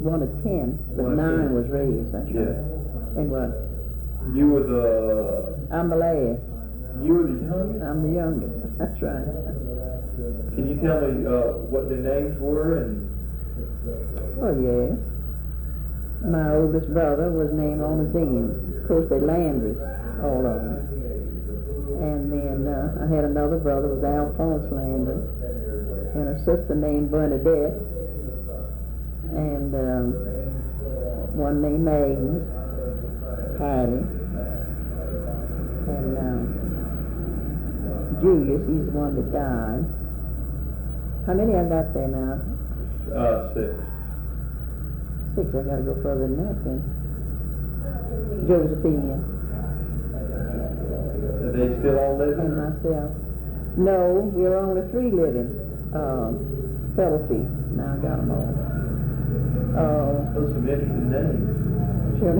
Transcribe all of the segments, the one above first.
one of 10, but 9 was raised. That's right. And what? You were the... I'm the last. You were the youngest? I'm the youngest. That's right. Can you tell me what their names were? And Oh, yes. My oldest brother was named Onazine. Of course, they Landrys, all of them. And then I had another brother, was Alphonse Landry, and a sister named Bernadette, and one named Agnes, Heidi, and Julius, he's the one that died. How many I got there now? 6. 6, I gotta go further than that then. Josephine. Are they still all living? And myself. No, we're only 3 living. Felicie. Now I got them all. Those are some interesting names. Sure.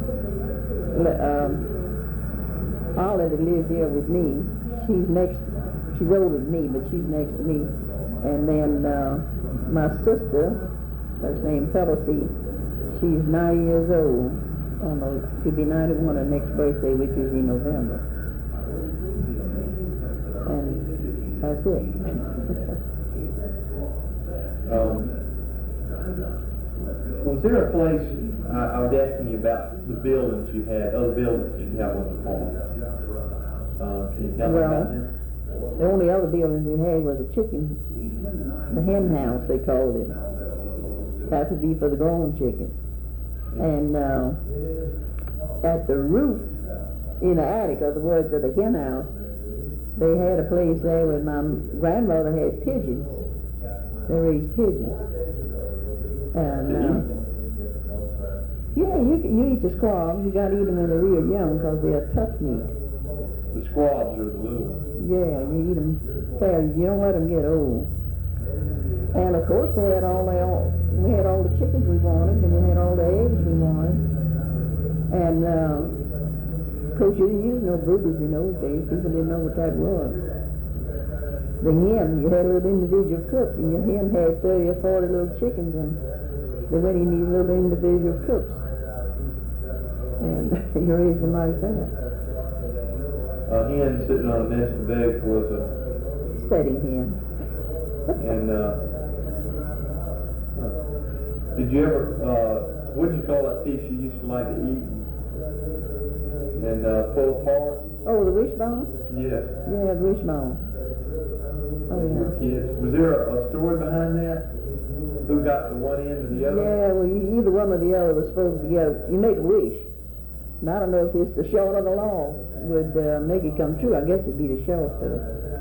Olive that lives here with me, she's older than me, but she's next to me. And then my sister, that's named Felicie, she's 90 years old. She'll be 91 her next birthday, which is in November. And that's it. Was there a place, I was asking you about the buildings you had, other buildings you have on the farm. Can you tell me about them? The only other building we had was the hen house, they called it. That would be for the grown chickens. And at the roof, in the attic, of the woods of the hen house, they had a place there where my grandmother had pigeons. They raised pigeons. And yeah, you eat the squabs. You got to eat them when they're real young because they're tough meat. The squabs are the little ones. Yeah, you eat them fairly. You don't let them get old. And of course, we had all the chickens we wanted, and we had all the eggs we wanted. And of course, you didn't use no boobies in those days. People didn't know what that was. The hen, you had a little individual coop, and your hen had 30 or 40 little chickens, and they went in these little individual coops. And you raised them like that. A hen sitting on a nest of eggs was a... Setting hen. And did you ever, what did you call that piece you used to like to eat and pull apart? Oh, the wishbone? Yeah. Yeah, the wishbone. Oh, yeah. Kids. Was there a story behind that? Who got the one end or the other? Yeah, well, either one or the other was supposed to get you make a wish. And I don't know if it's the short or the long would make it come true. I guess it'd be the short, though.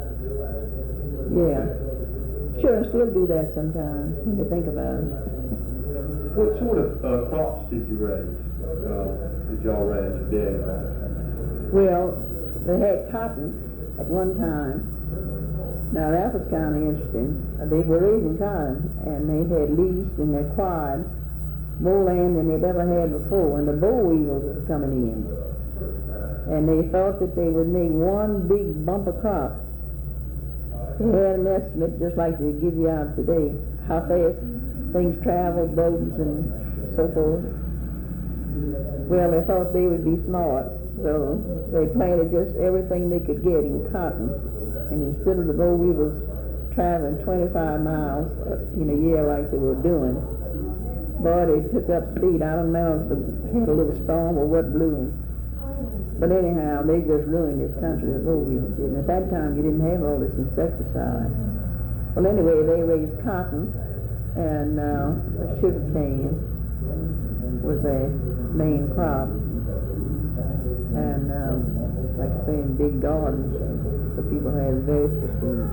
Yeah. Sure, I still do that sometimes, when you think about it. What sort of crops did you raise? Did y'all raise, your dad? Well, they had cotton at one time. Now that was kind of interesting. They were raising cotton, and they had leased and acquired more land than they'd ever had before, and the boll weevils was coming in. And they thought that they would make one big bumper crop. They had an estimate, just like they give you out today, how fast things travel, boats and so forth. Well, they thought they would be smart, so they planted just everything they could get in cotton. And instead of the boll weevils traveling 25 miles in a year like they were doing, boy, they took up speed. I don't know if they had a little storm or what blew them. But anyhow, they just ruined this country, the boll weevils did. And at that time, you didn't have all this insecticide. Well, anyway, they raised cotton, and sugar cane was a main crop. And like I say, in big gardens, so people had vegetable food.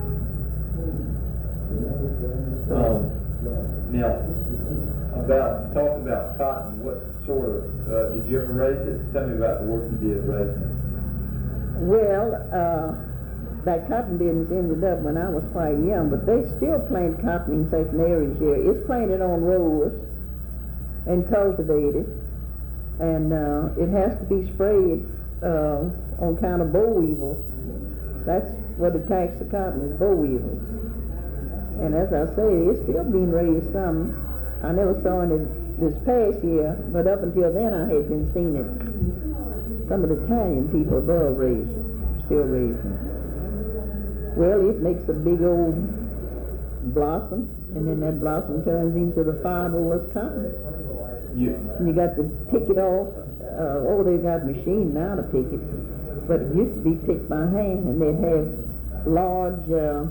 Now, talking about cotton, what sort of, did you ever raise it? Tell me about the work you did raising it. Well, that cotton business ended up when I was quite young, but they still plant cotton in certain areas here. It's planted on rows and cultivated, and it has to be sprayed on account of boll weevils. That's what attacks the cotton, is boll weevils. And as I say, it's still being raised some. I never saw any this past year, but up until then I had been seeing it. Some of the Italian people still raising. Well, it makes a big old blossom, and then that blossom turns into the fibrous cotton. And you got to pick it off. They've got a machine now to pick it, but it used to be picked by hand, and they'd have large,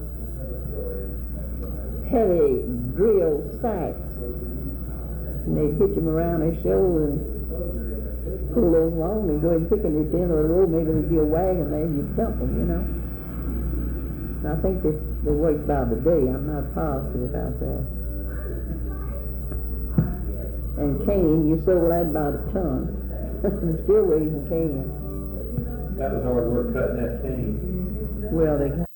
heavy drill sacks, and they'd hitch them around their shoulder and pull those along and go and pick them at the end of the road. Maybe there'd be a wagon there, and you'd dump them, And I think they work by the day. I'm not positive about that. And cane, you sold that by the ton. I'm still raising cane. That was hard work cutting that cane. Well, they got